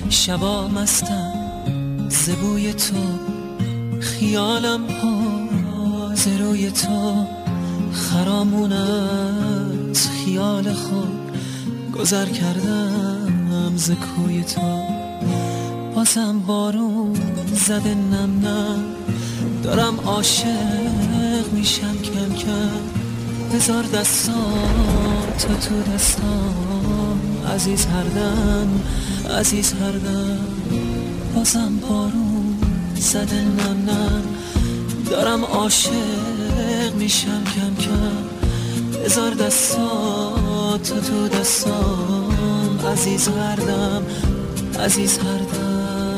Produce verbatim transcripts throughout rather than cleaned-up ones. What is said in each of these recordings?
شبا مستم ز بوی تو، خیالم حاضر روی تو، خرامونت خیال خود گذر کردم ز کوی تو. بازم بارون زده نم نم، دارم عاشق میشم کم کم. بذار دستاتو تو دستام عزیز هر دم، عزیز هر دم. بازم بارون زده نم نم، دارم عاشق میشم کم کم. بذار دستاتو تو دستام عزیز هر دم، عزیز هر دم.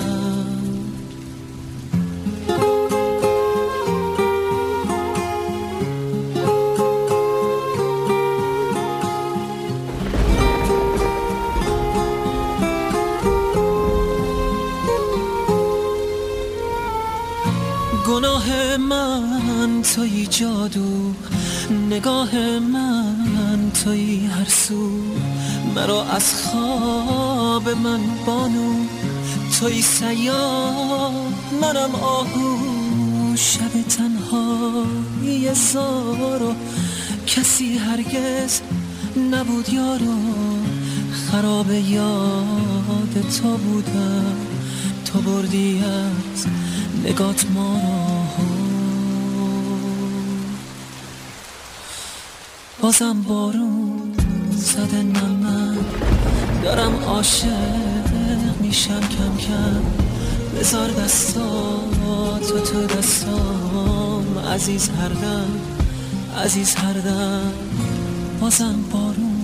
گناه من تویی جادو، نگاه من تویی هر سو. مرا از خواب من بانو، تویی سیاه منم آهو. شب تنهایی زارو، کسی هرگز نبود یارو. خراب یاد تو بودم، تو بردی از نگات ما رو. بازم بارون زده نم نم، دارم عاشق میشم کم کم. بذار دستاتو تو دستام عزیز هر دم، عزیز هر دم. بازم بارون